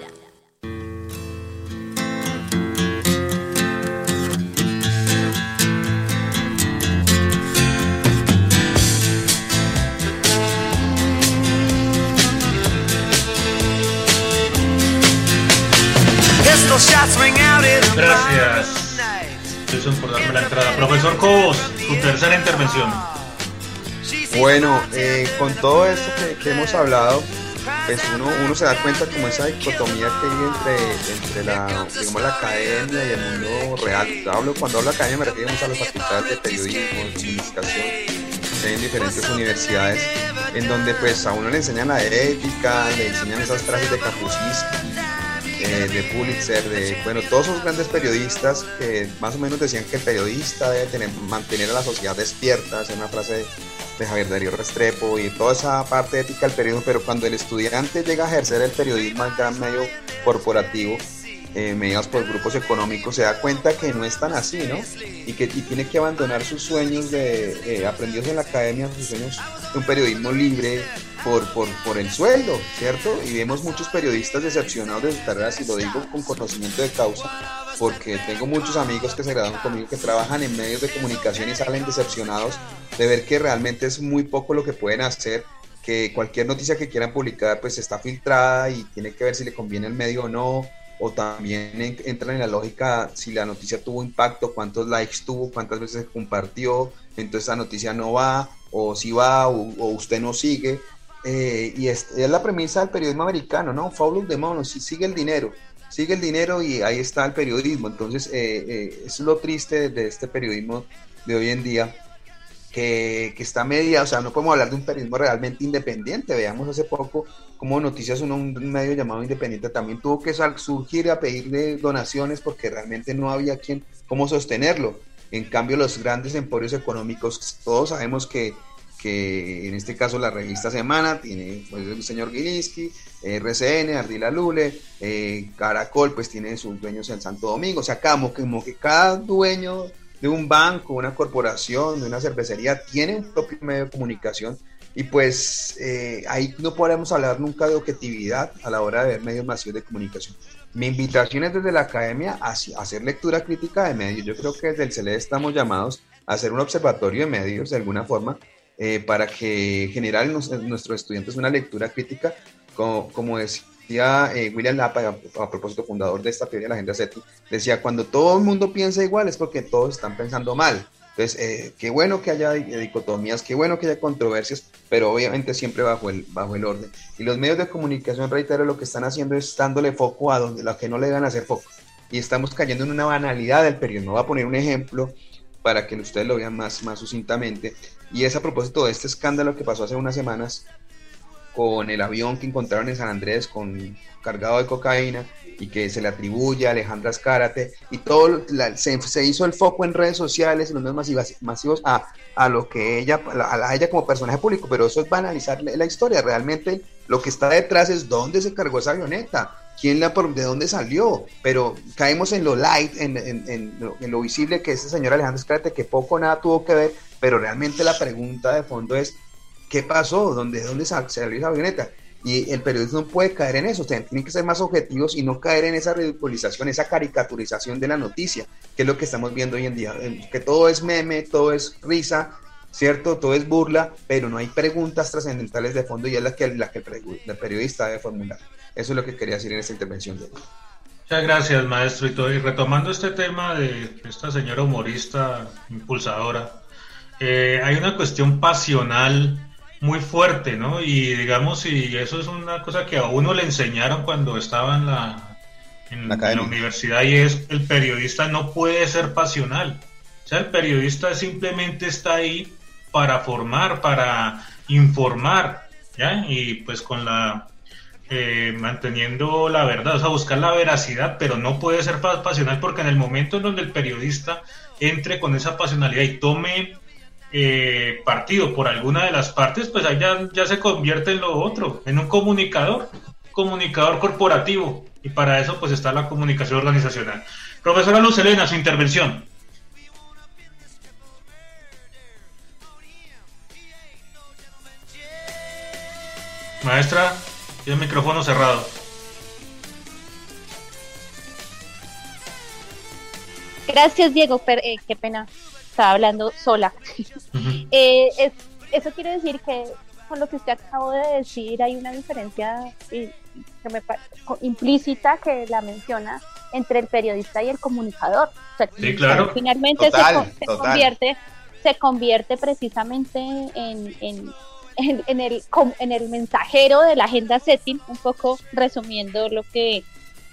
Gracias, Wilson, por darme la entrada. Profesor Cobos, su tercera intervención. Bueno, con todo esto que hemos hablado, pues uno se da cuenta como esa dicotomía que hay entre la, digamos, la academia y el mundo real. Cuando hablo de academia me refiero a las facultades de periodismo, de comunicación, en diferentes universidades, en donde pues a uno le enseñan la ética, le enseñan esas frases de Kapuscinski, de Pulitzer, bueno, todos esos grandes periodistas que más o menos decían que el periodista debe mantener a la sociedad despierta, es una frase de Javier Darío Restrepo y toda esa parte ética del periodismo, pero cuando el estudiante llega a ejercer el periodismo al gran medio corporativo, mediados por grupos económicos, se da cuenta que no es tan así, ¿no? Y tiene que abandonar sus sueños aprendidos en la academia, sus sueños de un periodismo libre por el sueldo, ¿cierto? Y vemos muchos periodistas decepcionados de sus carreras, y lo digo con conocimiento de causa, porque tengo muchos amigos que se graduaron conmigo que trabajan en medios de comunicación y salen decepcionados de ver que realmente es muy poco lo que pueden hacer, que cualquier noticia que quieran publicar pues está filtrada y tiene que ver si le conviene al medio o no, o también entran en la lógica si la noticia tuvo impacto, cuántos likes tuvo, cuántas veces se compartió, entonces esa noticia no va, o si va, o usted no sigue, y es la premisa del periodismo americano, ¿no? Follow the money, sigue el dinero y ahí está el periodismo. Entonces es lo triste de este periodismo de hoy en día, que está media, o sea, no podemos hablar de un periodismo realmente independiente. Veamos hace poco como Noticias Uno, un medio llamado Independiente, también tuvo que surgir a pedirle donaciones porque realmente no había cómo sostenerlo. En cambio, los grandes emporios económicos, todos sabemos que en este caso la revista Semana tiene pues, el señor Gilinski, RCN, Ardila Lule, Caracol pues tiene sus dueños en Santo Domingo, o sea, como que cada dueño de un banco, una corporación, de una cervecería tiene un propio medio de comunicación, y pues ahí no podremos hablar nunca de objetividad a la hora de ver medios masivos de comunicación. Mi invitación es desde la academia a hacer lectura crítica de medios. Yo creo que desde el CELE estamos llamados a hacer un observatorio de medios de alguna forma, para que generar en nuestros estudiantes una lectura crítica, como decía William Lapa, a propósito fundador de esta teoría de la agenda SETI, decía, cuando todo el mundo piensa igual es porque todos están pensando mal. Entonces, qué bueno que haya dicotomías, qué bueno que haya controversias, pero obviamente siempre bajo el orden. Y los medios de comunicación, reitero, lo que están haciendo es dándole foco a donde lo que no le dan a hacer foco. Y estamos cayendo en una banalidad del periodismo. Voy a poner un ejemplo para que ustedes lo vean más sucintamente, y es a propósito de este escándalo que pasó hace unas semanas con el avión que encontraron en San Andrés cargado de cocaína y que se le atribuye a Alejandra Azcárate, y todo se hizo el foco en redes sociales, en los medios masivos a lo que ella como personaje público, pero eso es banalizar la historia. Realmente lo que está detrás es dónde se cargó esa avioneta, de dónde salió, pero caemos en lo light, en lo visible, que ese señor Alejandro Azcárate, que poco o nada tuvo que ver, pero realmente la pregunta de fondo es ¿qué pasó? ¿Dónde salió esa avioneta? Y el periodismo no puede caer en eso, tienen que ser más objetivos y no caer en esa ridiculización, esa caricaturización de la noticia, que es lo que estamos viendo hoy en día, que todo es meme, todo es risa, ¿cierto? Todo es burla, pero no hay preguntas trascendentales de fondo, y es la que el periodista debe formular. Eso es lo que quería decir en esta intervención de hoy. Muchas gracias, maestro. Y retomando este tema de esta señora humorista impulsadora, hay una cuestión pasional muy fuerte, ¿no? Y digamos, y eso es una cosa que a uno le enseñaron cuando estaba en la universidad, y es: el periodista no puede ser pasional. O sea, el periodista simplemente está ahí para formar, para informar, ¿ya? Y pues con manteniendo la verdad, o sea, buscar la veracidad, pero no puede ser pasional, porque en el momento en donde el periodista entre con esa pasionalidad y tome partido por alguna de las partes, pues ahí ya se convierte en lo otro, en un comunicador corporativo, y para eso pues está la comunicación organizacional. Profesora Luz Helena, su intervención. Maestra, tiene el micrófono cerrado. Gracias, Diego, qué pena, estaba hablando sola. Uh-huh. Eso quiere decir que con lo que usted acabó de decir hay una diferencia implícita que la menciona entre el periodista y el comunicador. O sea, sí, claro. Finalmente se convierte precisamente en en el mensajero de la agenda setting, un poco resumiendo lo que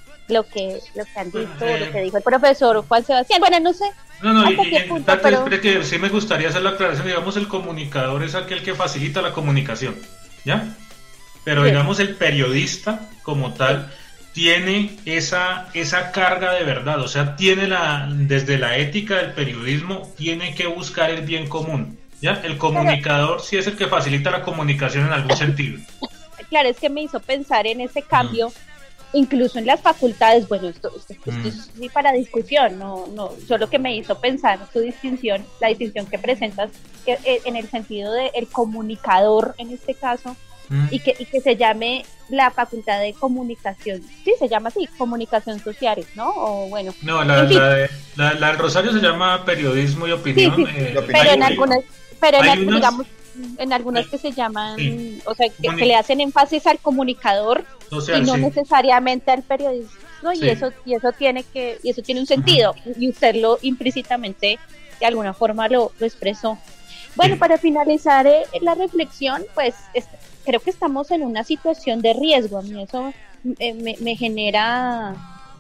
han dicho, lo que dijo el profesor Juan Sebastián. Bueno, no sé. No, y que sí me gustaría hacer la aclaración, digamos, el comunicador es aquel que facilita la comunicación, ¿ya? Pero sí, digamos, el periodista como tal tiene esa carga de verdad, o sea, desde la ética del periodismo, tiene que buscar el bien común, ¿ya? El comunicador sí es el que facilita la comunicación en algún sentido. Claro, es que me hizo pensar en ese cambio, incluso en las facultades. Bueno, esto es sí para discusión, no, solo que me hizo pensar la distinción que presentas, que en el sentido de el comunicador en este caso, y que se llame la facultad de comunicación, sí, se llama así, comunicación social, ¿no? O bueno. No, la del Rosario se llama periodismo y opinión. Sí, pero digamos, en algunas que se llaman, o sea, que le hacen énfasis al comunicador social, y no necesariamente al periodismo, ¿no? Y eso tiene un sentido, y usted lo implícitamente de alguna forma lo expresó. Bueno, para finalizar la reflexión, pues creo que estamos en una situación de riesgo. A mí eso me genera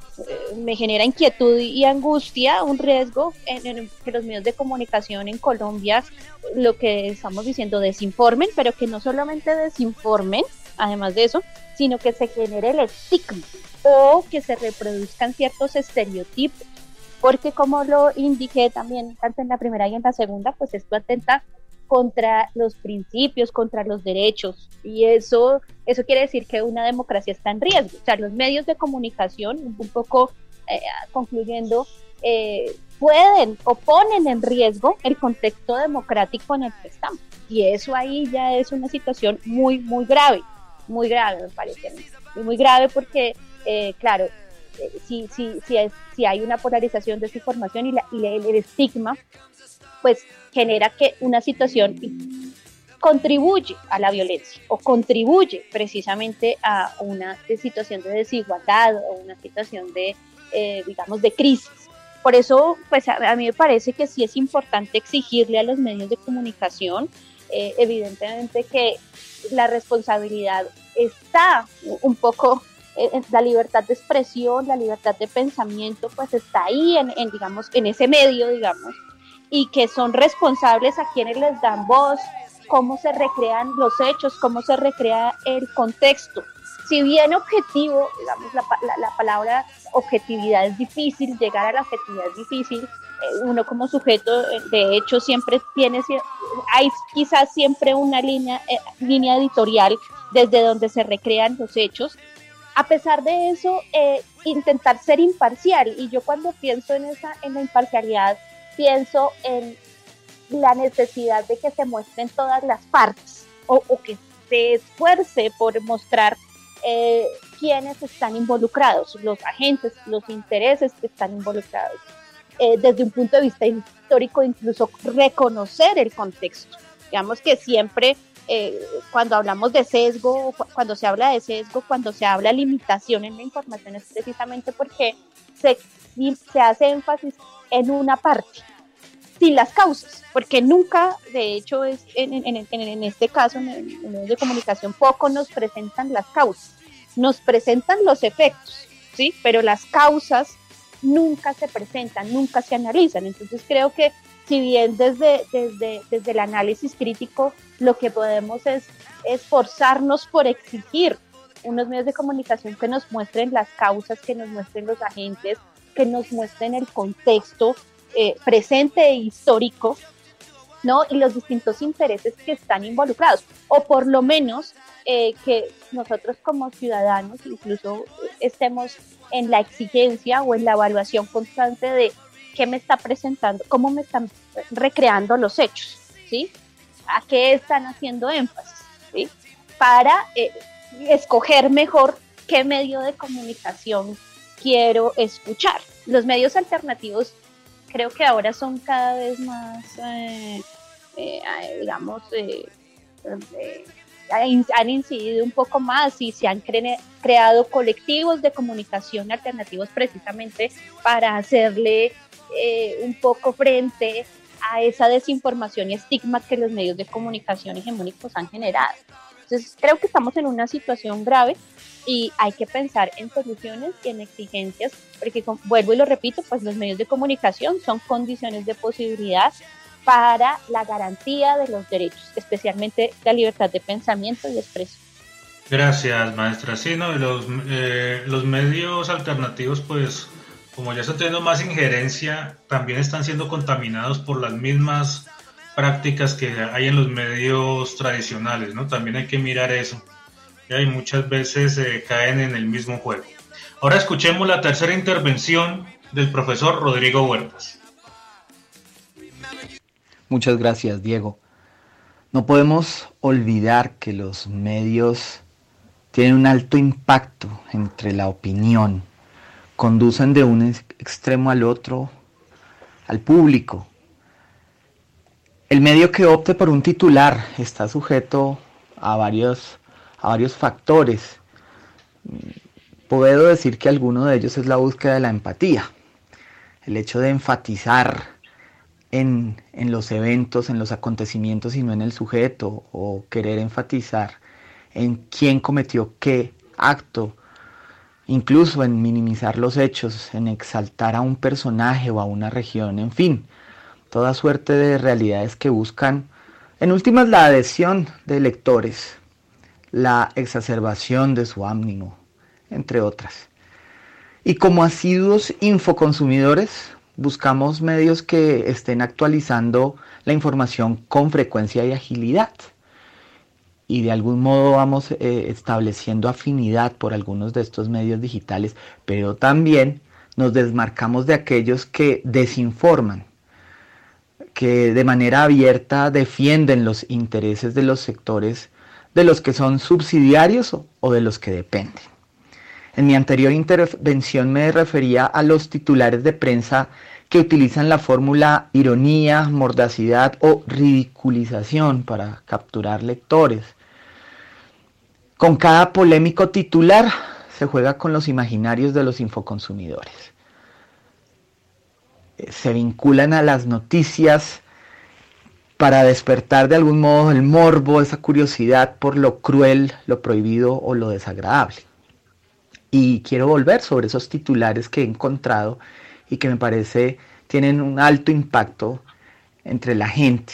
inquietud y angustia, un riesgo en que los medios de comunicación en Colombia, lo que estamos diciendo, desinformen, pero que no solamente desinformen, además de eso, sino que se genere el estigma o que se reproduzcan ciertos estereotipos, porque como lo indiqué también tanto en la primera y en la segunda, pues esto atenta contra los principios, contra los derechos, y eso quiere decir que una democracia está en riesgo. O sea, los medios de comunicación, un poco concluyendo, pueden o ponen en riesgo el contexto democrático en el que estamos, y eso ahí ya es una situación muy, muy grave me parece a mí, muy grave, porque claro, si hay una polarización de su información y el estigma, pues genera que una situación contribuye a la violencia o contribuye precisamente a una situación de desigualdad o una situación de, digamos, de crisis. Por eso, pues a mí me parece que sí es importante exigirle a los medios de comunicación, evidentemente que la responsabilidad está un poco, la libertad de expresión, la libertad de pensamiento, pues está ahí digamos, en ese medio, digamos, y que son responsables a quienes les dan voz, cómo se recrean los hechos, cómo se recrea el contexto. Si bien objetivo, digamos, la palabra objetividad es difícil, llegar a la objetividad es difícil, uno como sujeto de hecho siempre hay quizás siempre una línea editorial desde donde se recrean los hechos. A pesar de eso, intentar ser imparcial, y yo cuando pienso en la imparcialidad, pienso en la necesidad de que se muestren todas las partes o que se esfuerce por mostrar quiénes están involucrados, los agentes, los intereses que están involucrados. Desde un punto de vista histórico, incluso reconocer el contexto. Digamos que siempre cuando hablamos de sesgo, cuando se habla de sesgo, cuando se habla de limitación en la información, es precisamente porque se hace énfasis en una parte, sin las causas, porque nunca, de hecho, en este caso, en medios de comunicación, poco nos presentan las causas, nos presentan los efectos, ¿sí? Pero las causas nunca se presentan, nunca se analizan. Entonces creo que si bien desde el análisis crítico lo que podemos es esforzarnos por exigir unos medios de comunicación que nos muestren las causas, que nos muestren los agentes, que nos muestren el contexto presente e histórico, ¿no? Y los distintos intereses que están involucrados, o por lo menos que nosotros como ciudadanos incluso estemos en la exigencia o en la evaluación constante de qué me está presentando, cómo me están recreando los hechos, ¿sí? A qué están haciendo énfasis, ¿sí? Para escoger mejor qué medio de comunicación quiero escuchar. Los medios alternativos creo que ahora son cada vez más, digamos, han incidido un poco más y se han creado colectivos de comunicación alternativos precisamente para hacerle un poco frente a esa desinformación y estigma que los medios de comunicación hegemónicos han generado. Entonces creo que estamos en una situación grave y hay que pensar en soluciones y en exigencias, porque vuelvo y lo repito, pues los medios de comunicación son condiciones de posibilidad para la garantía de los derechos, especialmente la libertad de pensamiento y expresión. Gracias, maestra. Sí, ¿no? Los medios alternativos, pues, como ya están teniendo más injerencia, también están siendo contaminados por las mismas prácticas que hay en los medios tradicionales, ¿no? También hay que mirar eso. Y muchas veces caen en el mismo juego. Ahora escuchemos la tercera intervención del profesor Rodrigo Huertas. Muchas gracias, Diego. No podemos olvidar que los medios tienen un alto impacto entre la opinión, conducen de un extremo al otro, al público. El medio que opte por un titular está sujeto a varios factores. Puedo decir que alguno de ellos es la búsqueda de la empatía, el hecho de enfatizar en los eventos, en los acontecimientos y no en el sujeto, o querer enfatizar en quién cometió qué acto, incluso en minimizar los hechos, en exaltar a un personaje o a una región, en fin, toda suerte de realidades que buscan, en últimas, la adhesión de lectores, la exacerbación de su ánimo, entre otras. Y como asiduos infoconsumidores, buscamos medios que estén actualizando la información con frecuencia y agilidad. Y de algún modo vamos estableciendo afinidad por algunos de estos medios digitales, pero también nos desmarcamos de aquellos que desinforman, que de manera abierta defienden los intereses de los sectores de los que son subsidiarios o de los que dependen. En mi anterior intervención me refería a los titulares de prensa que utilizan la fórmula ironía, mordacidad o ridiculización para capturar lectores. Con cada polémico titular se juega con los imaginarios de los infoconsumidores. Se vinculan a las noticias para despertar de algún modo el morbo, esa curiosidad por lo cruel, lo prohibido o lo desagradable. Y quiero volver sobre esos titulares que he encontrado y que me parece tienen un alto impacto entre la gente.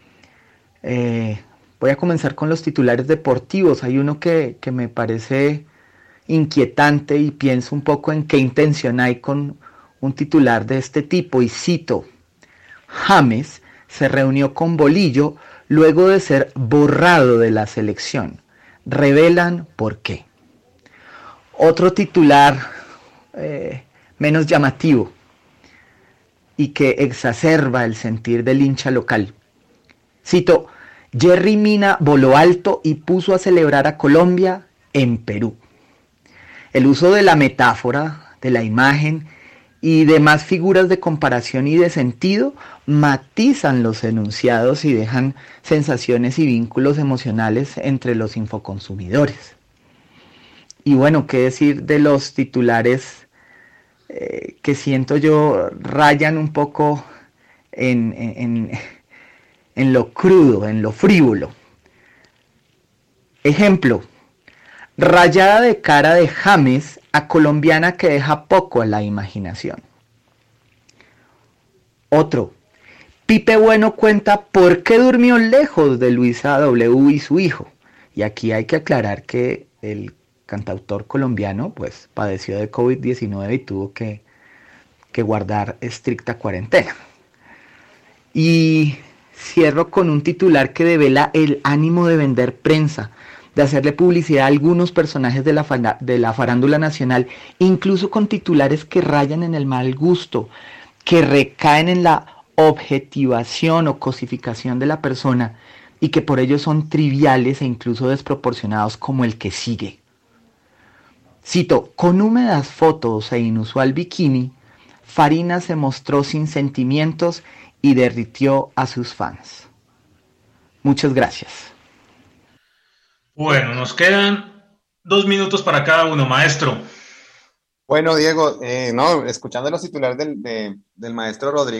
Voy a comenzar con los titulares deportivos. Hay uno que me parece inquietante y pienso un poco en qué intención hay con un titular de este tipo, y cito: James se reunió con Bolillo luego de ser borrado de la selección. Revelan por qué. Otro titular menos llamativo y que exacerba el sentir del hincha local. Cito: Jerry Mina voló alto y puso a celebrar a Colombia en Perú. El uso de la metáfora, de la imagen y demás figuras de comparación y de sentido matizan los enunciados y dejan sensaciones y vínculos emocionales entre los infoconsumidores. Y bueno, qué decir de los titulares que siento yo rayan un poco en lo crudo, en lo frívolo. Ejemplo: rayada de cara de James a colombiana que deja poco a la imaginación. Otro: Pipe Bueno cuenta por qué durmió lejos de Luisa W. y su hijo. Y aquí hay que aclarar que el cantautor colombiano pues padeció de COVID-19 y tuvo que guardar estricta cuarentena. Y cierro con un titular que devela el ánimo de vender prensa, de hacerle publicidad a algunos personajes de la farándula nacional, incluso con titulares que rayan en el mal gusto, que recaen en la objetivación o cosificación de la persona y que por ello son triviales e incluso desproporcionados, como el que sigue. Cito: con húmedas fotos e inusual bikini, Farina se mostró sin sentimientos y derritió a sus fans. Muchas gracias. Bueno, nos quedan 2 minutos para cada uno, maestro. Bueno, Diego, escuchando los titulares del maestro Rodrigo,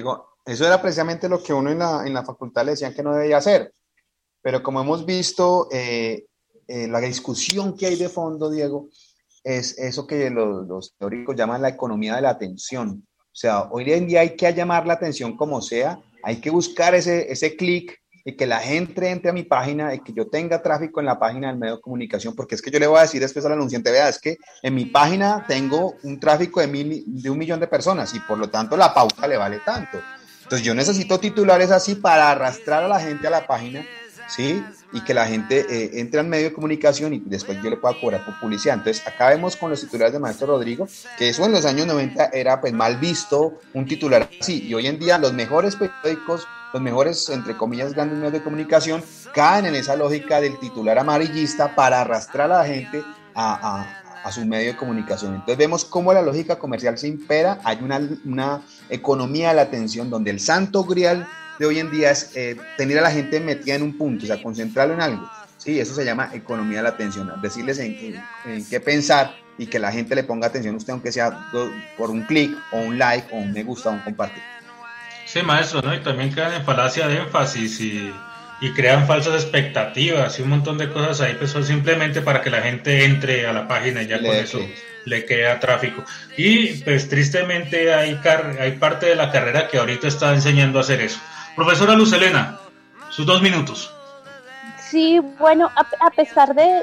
Eso era precisamente lo que uno en la facultad le decían que no debía hacer. Pero como hemos visto, la discusión que hay de fondo, Diego, es eso que los teóricos llaman la economía de la atención. O sea, hoy en día hay que llamar la atención como sea, hay que buscar ese clic y que la gente entre a mi página y que yo tenga tráfico en la página del medio de comunicación, porque es que yo le voy a decir después al anunciante, vea, es que en mi página tengo un tráfico de 1 millón de personas y por lo tanto la pauta le vale tanto. Entonces yo necesito titulares así para arrastrar a la gente a la página, ¿sí? Y que la gente entre al medio de comunicación y después yo le pueda cobrar por publicidad. Entonces acá vemos con los titulares de Maestro Rodrigo, que eso en los años 90 era pues mal visto, un titular así, y hoy en día los mejores periódicos, los mejores, entre comillas, grandes medios de comunicación, caen en esa lógica del titular amarillista para arrastrar a la gente a su medio de comunicación. Entonces vemos cómo la lógica comercial se impera, hay una economía de la atención donde el santo grial de hoy en día es tener a la gente metida en un punto, o sea, concentrarlo en algo. Sí, eso se llama economía de la atención, decirles en qué pensar y que la gente le ponga atención a usted, aunque sea por un clic o un like o un me gusta o un compartir. Sí, maestro, ¿no? Y también quedan en falacia de énfasis y crean falsas expectativas y un montón de cosas ahí, pues son simplemente para que la gente entre a la página y ya con eso le queda tráfico. Y pues tristemente hay parte de la carrera que ahorita está enseñando a hacer eso. Profesora Luz Helena, sus 2 minutos. Sí, bueno, a pesar de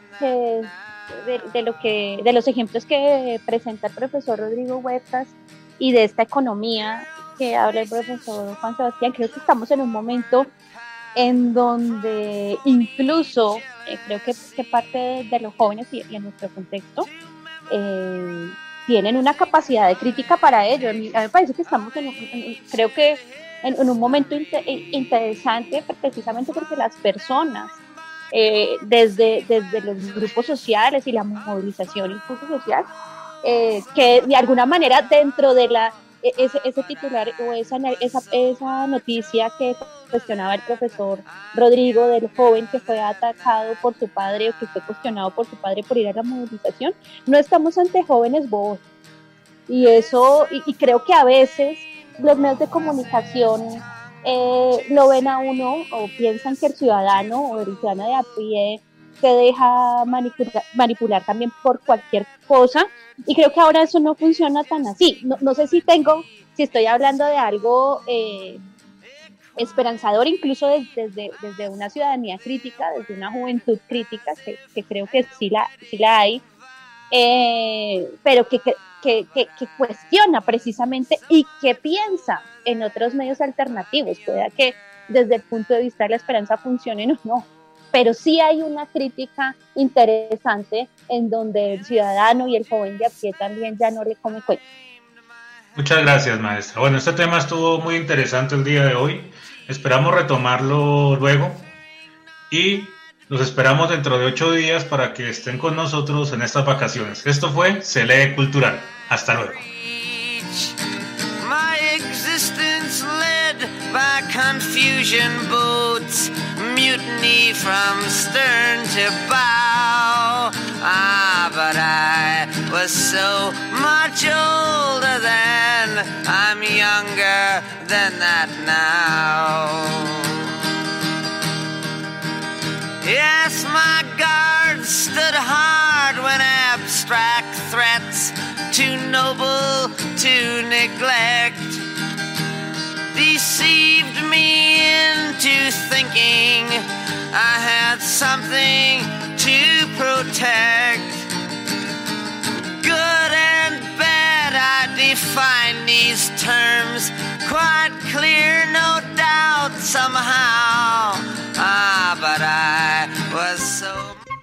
los ejemplos que presenta el profesor Rodrigo Huertas y de esta economía que habla el profesor Juan Sebastián, creo que estamos en un momento en donde incluso creo que parte de los jóvenes y en nuestro contexto tienen una capacidad de crítica para ello. A mí me parece que estamos creo que en un momento interesante, precisamente porque las personas desde los grupos sociales y la movilización incluso social, que de alguna manera dentro de ese titular o esa noticia que cuestionaba el profesor Rodrigo del joven que fue atacado por su padre o que fue cuestionado por su padre por ir a la movilización, no estamos ante jóvenes bobos. Y eso, y creo que a veces los medios de comunicación lo ven a uno o piensan que el ciudadano o el ciudadano de a pie se deja manipular también por cualquier cosa, y creo que ahora eso no funciona tan así. No sé si estoy hablando de algo esperanzador, incluso desde una ciudadanía crítica, desde una juventud crítica, que creo que sí la hay, pero que cuestiona precisamente y que piensa en otros medios alternativos. Pueda que desde el punto de vista de la esperanza funcione o no, pero sí hay una crítica interesante en donde el ciudadano y el joven de a pie también ya no le come cuento. Muchas gracias, maestra. Bueno, este tema estuvo muy interesante el día de hoy. Esperamos retomarlo luego y los esperamos dentro de 8 días para que estén con nosotros en estas vacaciones. Esto fue Se Lee Cultural. Hasta luego. My existence led by confusion boats, mutiny from stern to bow. But I was so much older then, I'm younger than that now. Yes, my guard stood hard when abstract threats, too noble to neglect, deceived me into thinking I had something to protect. Good and bad, I define these terms quite clear, no doubt somehow. But I was so...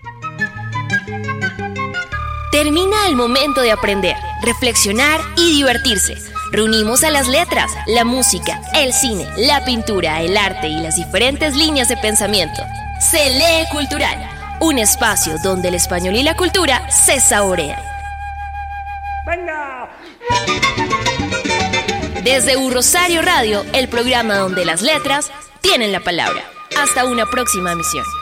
Termina el momento de aprender, reflexionar y divertirse. Reunimos a las letras, la música, el cine, la pintura, el arte y las diferentes líneas de pensamiento. Se Lee Cultural, un espacio donde el español y la cultura se saborean. ¡Venga! Desde U Rosario Radio, el programa donde las letras tienen la palabra. Hasta una próxima emisión.